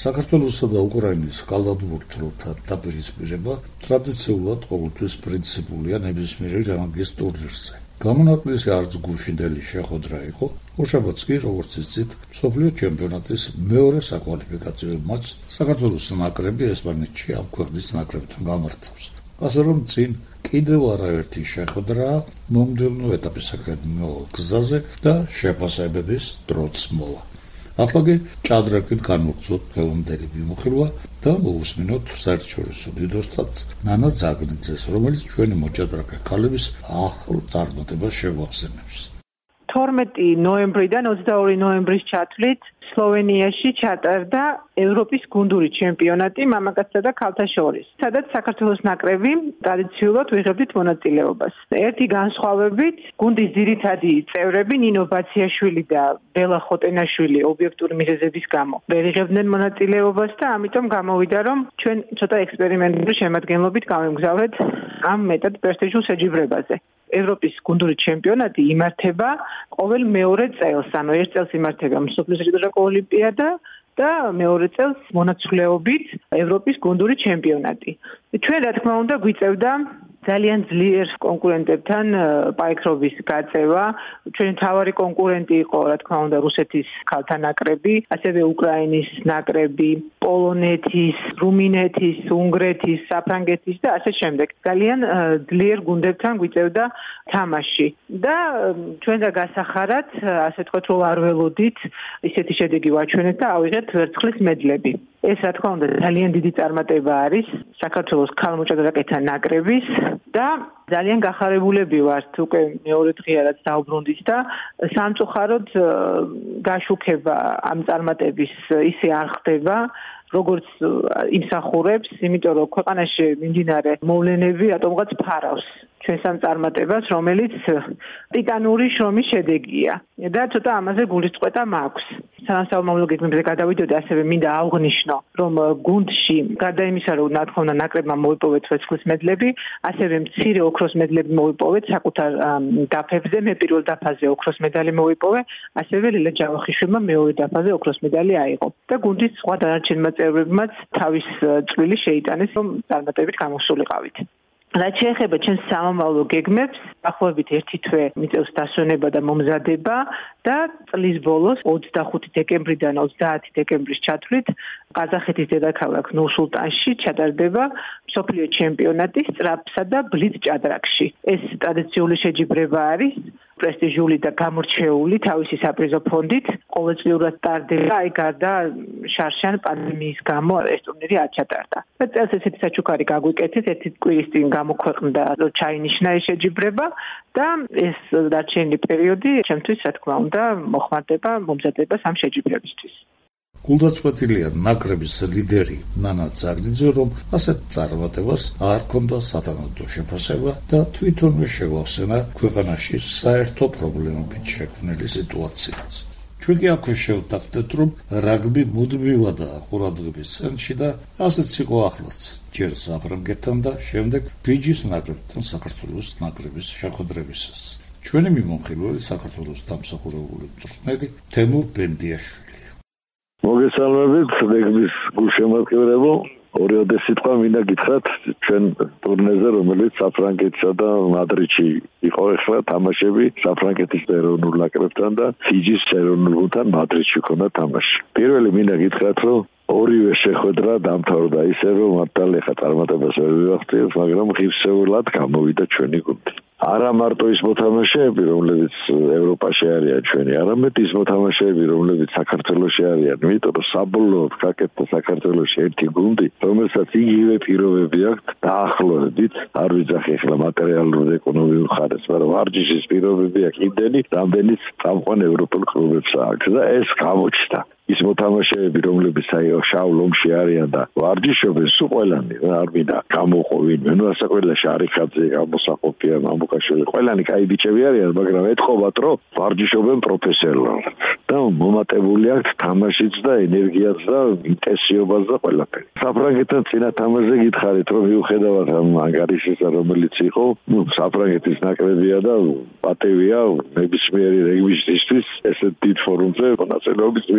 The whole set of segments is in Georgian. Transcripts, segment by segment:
საქართველოსა და უკრაინის კალათბურთელთა დაპირისპირება ტრადიციულად ყოველთვის პრინციპულია ნებისმიერი რანგის ტურნირზე. გამონაკლისი არც გუშინდელი შეხვედრა იყო, უშაბათს კი, როგორც იცით, მსოფლიო ჩემპიონატის მეორე საკვალიფიკაციო მატჩს საქართველოს ნაკრები ესპანეთში ამ ქვეყნის ნაკრებთან გამართავს. ასე რომ წინ კიდევ არაერთი შეხვედრა მომდევნო ეტაპისაკენ გზაზე და შეფასებების დროც მოვა. ახლა ჭადრაკით განმოგწოთ დღევანდელი მიმოხილვა და მოусმინოთ საერთაშორისო დიდოსტატს ნანა ძაგნიძეს, რომელიც ჩვენი მოჭადრაკე ქალების ახალ წარმატებას შეგვახსენებს. 12 ნოემბრიდან 22 ნოემბრის ჩათვლით სლოვენიაში ჩატარდა ევროპის გუნდური ჩემპიონატი მამაკაცთა და ქალთა შორის, სადაც საქართველოს ნაკრები ტრადიციულად ვიღებდით მონაწილეობას. ერთი განსხვავებით, გუნდის ძირითადი წევრები ნინო ბაციაშვილი და ბელა ხოტენაშვილი ობიექტური მიზეზების გამო ვერ იღებდნენ მონაწილეობას და ამიტომ გამოვიდა, რომ ჩვენ ცოტა ექსპერიმენტული შემადგენლობით გავემგზავრეთ ამ მეტად პრესტიჟულ შეჯიბრებაზე. ევროპის გუნდური ჩემპიონატი იმართება ყოველ მეორე წელს, ანუ ერთ წელს იმართება მსოფლიოს საჭადრაკო ოლიმპიადა და მეორე წელს მონაცვლეობით ევროპის გუნდური ჩემპიონატი. ჩვენ რა თქმა უნდა გვიწევდა ძალიან ძლიერ კონკურენტებთან პაიქრობის გაწევა. ჩვენი მთავარი კონკურენტი იყო, რა თქმა უნდა, რუსეთის ქალთა ნაკრები, ასევე უკრაინის ნაკრები, პოლონეთის, რუმინეთის, უნგრეთის, საფრანგეთის და ასე შემდეგ. ძალიან ძლიერ გუნდებთან გვიწევდა თამაში. და ჩვენ და გასახარად, ასე თქვათ, რომ არ ველოდით ისეთი შედეგი ვაჩვენეთ და ავიღეთ ვერცხლის მედლები. ეს რა თქმა უნდა ძალიან დიდი წარმატება არის საქართველოს ქალმოჭადრაკეთა ნაკრების და ძალიან გახარებულები ვართ უკვე მეორე დღეა რაც დაუბრუნდით და სამწუხაროდ გაშუქება ამ წარმატების ისე არ ხდება როგორც იმსახურებს, იმიტომ რომ ქვეყანაში მიმდინარე მოვლენები რატომღაც ფარავს ჩვენს ამ წარმატებას, რომელიც ტიტანური შრომის შედეგია და ცოტა ამაზე გულისწყეთა მაქვს. სანამ საომავლო გეგმებზე გადავიდოდი, ასევე მინდა აღვნიშნო, რომ გუნდში გარდა იმისა, რომ რა თქმა უნდა ნაკრებმა მოიპოვეთ ვერცხლის მედლები, ასევე მცირე ოქროს მედლები მოიპოვეთ საკუთარ დაფებზე, მე პირველ დაფაზე ოქროს მედალი მოვიპოვე, ასევე ლელა ჯავახიშვილმა მეორე დაფაზე ოქროს მედალი აიღო. და გუნდის სხვა დანარჩენმა წევრებმაც თავის წვლილი შეიტანეს, რომ წარმატებით გამოსულიყავით. რაც შეეხება ჩვენს სამომავლო გეგმებს, ახლობით ერთი თვე მიწევს დასვენება და მომზადება და წლის ბოლოს 25 დეკემბრიდან 30 დეკემბრის ჩათვლით ყაზახეთის დედაქალაქ ნურ-სულტანში ჩატარდება მსოფლიო ჩემპიონატი სწრაფსა და ბლიც ჭადრაკში. ეს ტრადიციული შეჯიბრება არის პრესტიჟული და გამორჩეული თავისი საპრიზო ფონდით. ყოველწლიურად ტარდება, აი გარდა შარშან პანდემიის გამო ეს ტურნირი არ ჩატარდა. და წელს ესეთი საჩუქარი გაგვიკეთეთ, ერთი კვირის წინ გამოქვეყნდა, რომ ჩაინიშნა ეს შეჯიბრება და ეს დარჩენილი პერიოდი ჩემთვის რა თქმა უნდა მოხმარდება მომზადებას ამ შეჯიბრებისთვის. გულდაწყვეტილია ნაკრების ლიდერი ნანა ძაგნიძე, რომ ასეთ წარმატებას არ ჰქონდა სათანადო შეფასება და თვითონვე შეგვახსენა ქვეყანაში საერთო პრობლემებით შექმნილი სიტუაციაც. ჩვენ კი აქვე შევთანხმდეთ, რომ რაგბი მუდმივადაა ყურადღების ცენტრში და ასეც იყო ახლაც, ჯერ საფრანგეთთან და შემდეგ ფიჯის ნაკრებთან საქართველოს ნაკრების შეხვედრებისას. ჩვენი მიმოხილველი საქართველოს დამსახურებული მწვრთნელი თემურ ბენდიაშვილი. მოგესალმებით, რეგბის გულშემატკივრებო. ორიოდე სიტყვა მინდა გითხრათ ჩვენ ტურნირზე, რომელიც საფრანგეთსა და მადრიდში იყო ახლა თამაშები საფრანგეთის ეროვნულ ნაკრებთან და ფიჯის ეროვნულ გუნდთან მადრიდში ქონდა თამაში. პირველი მინდა გითხრათ, რომ ორივე შეხვედრა დამთავრდა ისე, რომ მართალი ხა წარმატებას ვერ ვივახციეთ, მაგრამ ღირსეულად გამოვიდა ჩვენი გუნდი. არა მარტო ის მოთამაშეები, რომლებიც ევროპაში არიან ჩვენი, არამედ ის მოთამაშეები, რომლებიც საქართველოში არიან, იმიტომ რომ საბოლოოდ გაკეთდა საქართველოში ერთი გუნდი, რომელსაც იგივე პირობები აქვს დაახლოებით, არ ვიძახი ახლა მატერიალურ და ეკონომიურ ხარეს, მაგრამ ვარჯიშის პირობები აქვს იმდენი, რამდენიც წამყვან ევროპულ კლუბებს აქვს და ეს გამოჩნდა. ის მოთამაშეები, რომლებიც აი შავ ლომში არიან და ვარჯიშობენ, სულ ყველანი არ მინდა გამოყო ვინმე, ნუ ასაკველა შარიხაძე, გამოსაყოფია, მამუკაშვილი, ყველანი კაი ბიჭები არიან, მაგრამ ეთყობათ, რომ ვარჯიშობენ პროფესიონალურად და მომატებული აქვს თამაშიც და ენერგიაც და ინტენსივობაც და ყველაფერი. საფრანგეთთან წინა თამაშზე გითხარით, რომ მიუხედავად ამ ანგარიშისა, რომელიც იყო, ნუ საფრანგეთის ნაკრებია და პატევია ნებისმიერი რეგბისტისთვის ესეთ დიდ ფორუმზე მონაწილეობის მიღება და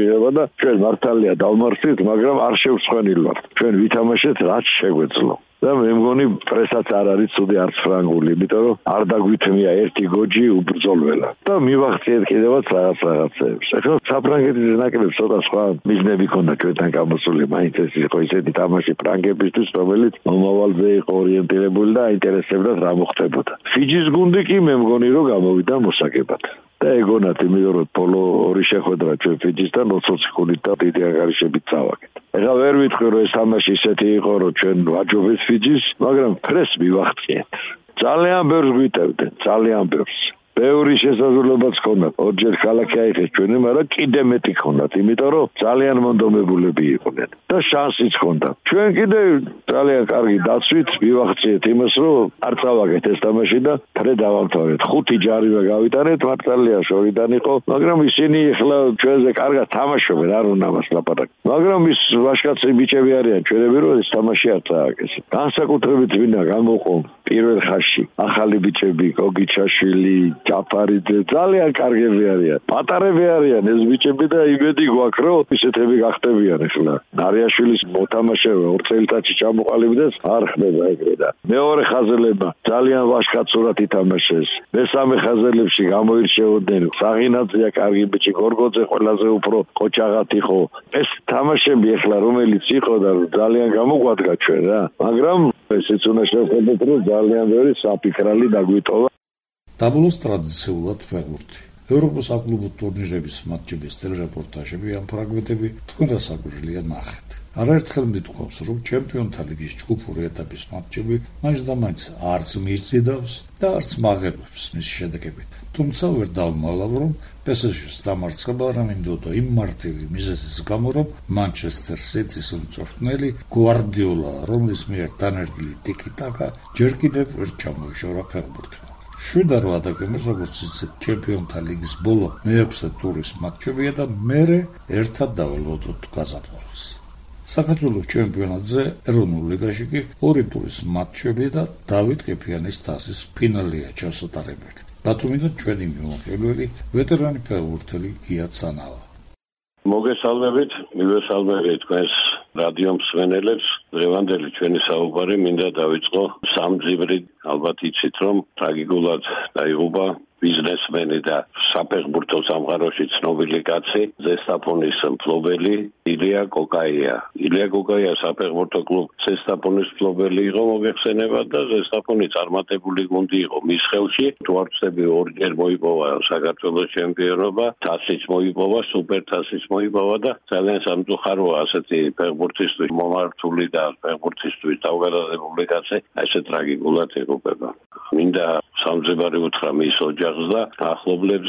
და ჩვენ მართალია დავმარცხით, მაგრამ არ შევსხვენილვართ. ჩვენ ვითამაშეთ რაც შეგვეძლო. და მე მგონი პრესაც არ არის ცუდი არც ფრანგული, იმიტომ რომ არ დაგვითმია ერთი გოჯი უბრძოლველა. და მივახციეთ კიდევაც რაღაცებს. ახლა საფრანგეთის ნაკრებს ცოტა სხვა მიზნები ქონდა ჩვენთან გამოსული, მაინც ეს იყო ისეთი თამაში ფრანგებისთვის, რომელიც მომავალზე იყო ორიენტირებული და აინტერესებდათ რა მოხდებოდა. ფიჯის გუნდი კი მე მგონი რომ გამოვიდა მოსაგებად. და ეგონათ, იმიტომ რომ ბოლო ორი შეხვედრა ჩვენ ფიჯისთან 20 ხუთით და დიდი ანგარიშებით წავაგეთ. ეხლა ვერ ვიტყვი რომ ეს თამაში ისეთი იყო რომ ჩვენ ვაჯობეთ ფიჯის, მაგრამ ფრეს მივახციეთ. ძალიან ბევრს გვიტევდნენ, ძალიან ბევრს. ბევრი შესაძლებლობაც ჰქონდათ. ორჯერ ქალაქი აიხეს ჩვენი, მაგრამ კიდე მეტი ჰქონდათ, იმიტომ რომ ძალიან მონდომებულები იყვნენ და შანსიც ჰქონდათ. ჩვენ კიდე ძალიან კარგი დაცვით მივახციეთ იმას, რომ არ წავაგეთ ეს თამაში და ფრე დავამთავრეთ. 5 ჯარივე გავიტანეთ, მართალია შორიდან იყო, მაგრამ ისინი ახლა ჩვენზე კარგად თამაშობენ, არ უნდა მას ლაპარაკი. მაგრამ ის ვაჟკაცი ბიჭები არიან ჩვენები, რომ ეს თამაში არ წააგეს. განსაკუთრებით ვინა გამოყო პირველ ხაზში ახალი ბიჭები, გოგიჩაშვილი, ჯაფარიძე, ძალიან კარგები არიან. პატარები არიან ეს ბიჭები და იმედი გვაქვს, რომ ისეთები გახდებიან ახლა. არიაშვილის მოთამაშეა 2 წელიწადში ჩამოყალიბდეს, არ ხდება ეგრე და მეორე ხაზელებმა ძალიან ვაჟკაცურად ითამაშეს. მესამე ხაზელებში გამოირჩეოდნენ საღინაძეა კარგი ბიჭი, გორგოძე ყველაზე უფრო ყოჭაღად იყო. ეს თამაშები ახლა რომელიც იყო და ძალიან გამოგვადგა ჩვენ რა. მაგრამ ესეც უნდა შევხედოთ, რომ ძალიან ბევრი საფიქრალი დაგვიტოვა. დაბლოს ტრადიციულად ფეხბურთი. ევროპის საკლუბო ტურნირების მატჩების ტელერეპორტაჟები ამ ფრაგმენტები თქვენ რასაკვირველია ნახეთ. არაერთხელ მითქვამს, რომ ჩემპიონთა ლიგის ჯგუფური ეტაპის მატჩები მაინც არც მისწიდავს და არც მაღებებს მის შედეგებით. თუმცა ვერ დავმალავ, რომ PSG-ს დამარცხება არ მინდოდა იმ მარტივი მიზეზის გამო, რომ Manchester City-ის მწვრთნელი Guardiola, რომლის მიერ დანერგილი ტიკი-ტაკა ჯერ კიდევ ვერ ჩამოიშორა ფეხბურთმა. 7-8 დეკემბერს, როგორც იცით, ჩემპიონთა ლიგის ბოლო მე-6 ტურის მატჩებია და მერე ერთად დაველოდოთ გაზაფხულს. საქართველოს ჩემპიონატზე ეროვნულ ლიგაში კი 2 ტურის მატჩები და დავით ყიფიანის თასის ფინალია ჩასატარებელი. ბათუმიდან ჩვენი მიმოხილველი ვეტერანი ფეხბურთელი გია ცანავა. მოგესალმებით, მივესალმებით თქვენს რადიო მსმენელებს. დღევანდელი ჩვენი საუბარი მინდა დავიწყო სამძიბრით. ალბათ იცით, რომ ტრაგიკულად დაიღუპა ბიზნესმენი და საფეხბურთო სამყაროში ცნობილი კაცი, ზესტაფონის მფლობელი ილია კოკაია. ილია კოკაია საფეხბურთო კლუბ ზესტაფონის მფლობელი იყო მოგეხსენებათ და ზესტაფონი წარმატებული გუნდი იყო მის ხელში. თუ არ ვწდები, 2 ჯერ მოიპოვა საქართველოს ჩემპიონობა, თასიც მოიპოვა, სუპერთასიც მოიპოვა და ძალიან სამწუხაროა ასეთი ფეხბურთისტვის მომართული და ფეხბურთისტვის თავგადასავალი კაცი ესე ტრაგიკულად იღუპება. მინდა სამძებარი უთხრა მის ოჯახს და ახლობლებს.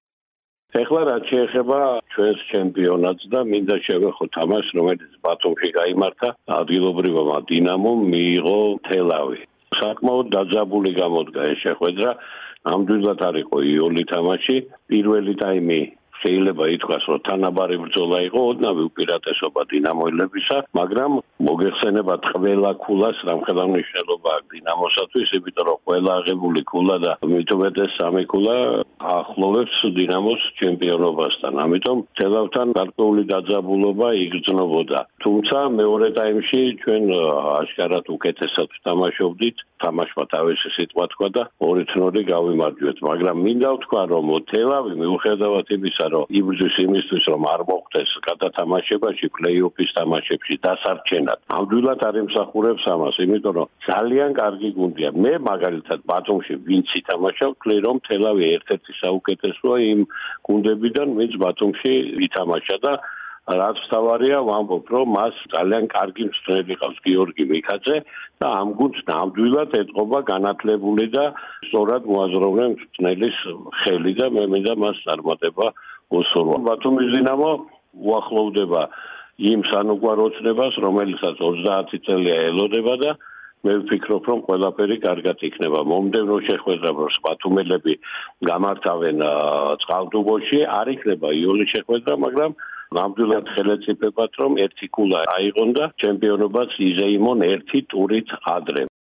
ეხლა რაც შეეხება ჩვენს ჩემპიონატს და მინდა შევეხო თამაშს, რომელიც ბათუმში გაიმართა, ადგილობრივმა დინამომ მიიღო თელავი. საკმაოდ დაძაბული გამოდგა ეს შეხვედრა. ნამდვილად არ იყო იოლი თამაში. პირველი ტაიმი შეიძლება ითქვას, რომ თანაბარი ბრძოლა იყო, ოდნავი უპირატესობა დინამოელებისა, მაგრამ მოგეხსენებათ ყველა ქულას რამხელა მნიშვნელობა აქვს დინამოსათვის, იმიტომ რომ ყველა აღებული ქულა და მით უმეტეს 3 ქულა ახლოვებს დინამოს ჩემპიონობასთან. ამიტომ თელავთან გარკვეული დაძაბულობა იგრძნობოდა. თუმცა მეორე ტაიმში ჩვენ აშკარად უკეთესად ვთამაშობდით, თამაშმა თავისი სიტყვა თქვა და 2-0 გავიმარჯვეთ, მაგრამ მინდა ვთქვა, რომ თელავი მიუხედავად იმისა, რომ იბრძვის იმისთვის, რომ არ მოხდეს გადათამაშებაში, პლეი-ოფის თამაშებში დასარჩენად. ნამდვილად არ ემსახურებს ამას, იმიტომ რომ ძალიან კარგი გუნდია. მე მაგალითად ბათუმში ვინც ითამაშა, ვთვლი, რომ თელავი ერთ-ერთი საუკეთესოა იმ გუნდებიდან, ვინც ბათუმში ითამაშა და რაც თავარია, ვამბობ, რომ მას ძალიან კარგი მწვრთნელი ყავს გიორგი მიქაძე და ამ გუნდს ნამდვილად ეტყობა განათლებული და სწორად მოაზროვნე მწვრთნელის ხელი და მე მინდა მას წარმატება უსურვა. ბათუმის დინამო უახლოვდება იმ სანუკვარ ოცნებას, რომელსაც 30 წელია ელოდება და მე ვფიქრობ, რომ ყველაფერი კარგად იქნება. მომდევნო შეხვედრას ბათუმელები გამართავენ წყალტუბოში, არ იქნება იოლის შეხვედრა, მაგრამ ნამდვილად ხელეწიფებათ, რომ ერთი ქულა აიღონ და ჩემპიონობაც იზეიმონ ერთი ტურით ადრე.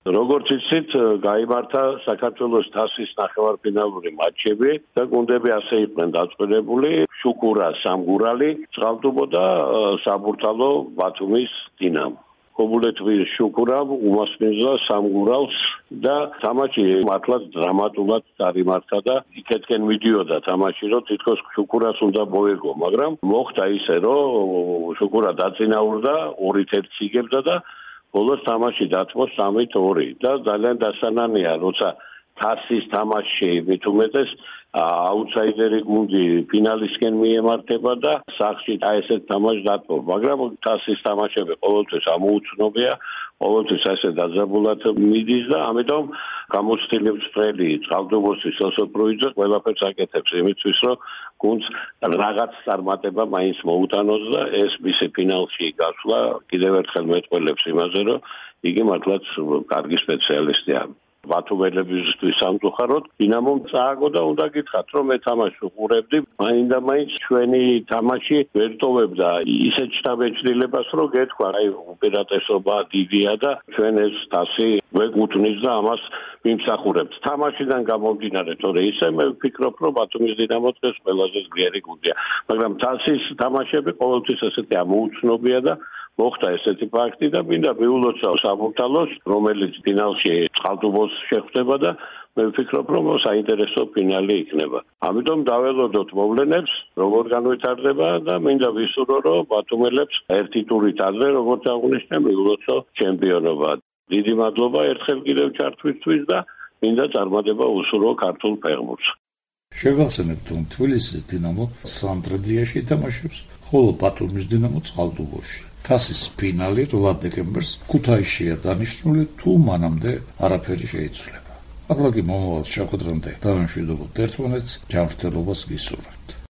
როგორც იცით, გაიმართა საქართველოს თასის ნახევარფინალური მატჩები და გუნდები ასე იყვნენ დაწყვილებული: შუკურა სამგურალი, წყალტუბო და საბურთალო ბათუმის დინამო. ქობულეთის შუკურამ უმასპინძლა სამგურალს და თამაში მართლაც დრამატულად წარიმართა და იქეთკენ მიდიოდა თამაში, რომ თითქოს შუკურას უნდა მოეგო, მაგრამ მოხდა ისე, რომ შუკურა დაწინაურდა 2-1 იგებდა და ბოლოს თამაში დათმო 3-2 და ძალიან დასანანია, როცა თასის თამაში მით უმეტეს აუტსაიდერი გუნდი ფინალისკენ მიემართება და სახში ესეთ თამაშს დათმო, მაგრამ თასის თამაშები ყოველთვის ამოუცნობია, ყოველთვის ასე დაძაბულად მიდის და ამიტომ გამოცდილებს ფრელი წყალტუბოსის სოფროიძე ყველაფერს აკეთებს იმისთვის, რომ გუნდს რაღაც წარმატება მაინც მოუტანოს და ეს მისი ფინალში გასვლა კიდევ ერთხელ მეტყველებს იმაზე, რომ იგი მართლაც კარგი სპეციალისტია. ბათუმელებისთვის სამწუხაროდ დინამომ წააგო და უნდა გითხრათ, რომ მე თამაშს უყურებდი, მაინდა-მაინც ჩვენი თამაში ვერ ტოვებდა ისეთ შთაბეჭდილებას, რომ გეთქვა, აი უპირატესობა დიდია და ჩვენ ეს თასი ვეკუთვნის და ამას ვიმსახურებთ. თამაშიდან გამომდინარე, თორე ისე მე ვფიქრობ, რომ ბათუმის დინამო დღეს ყველაზე ძლიერი გუნდია, მაგრამ თასის თამაშები ყოველთვის ესეთი ამოუცნობია და მოხდა ესეთი ფაქტი და მინდა მიულოცავ საბურთალოს, რომელიც ფინალში წყალტუბოს შეხვდება და მე ვფიქრობ, რომ საინტერესო ფინალი იქნება. ამიტომ დაველოდოთ მოვლენებს, როგორ განვითარდება და მინდა ვისურვო, რომ ბათუმელებს ერთი ტურით ადრე, როგორც აღნიშნე, მიულოცო ჩემპიონობა. დიდი მადლობა ერთხელ კიდევ ჩართვისთვის და მინდა წარმატება უსურვო ქართულ ფეხბურთს. შევახსენებთ, რომ თბილისის დინამო სანდრედიაში ითამაშებს, ხოლო ბათუმის დინამო წყალტუბოში. თასის ფინალი 8 დეკემბერს ქუთაისშია დანიშნული, თუ მანამდე არაფერი შეიცვლება. ახლა კი მომავალ შეხვედრამდე დავამშვიდობოთ ერთმანეთს, ჯანმრთელობას გისურვებთ.